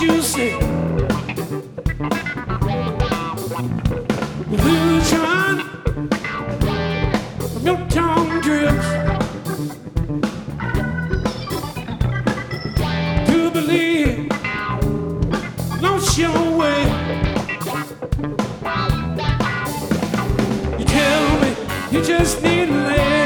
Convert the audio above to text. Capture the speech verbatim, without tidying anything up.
you say, illusion from your tongue drips to believe, lost your way. You tell me you just need to live.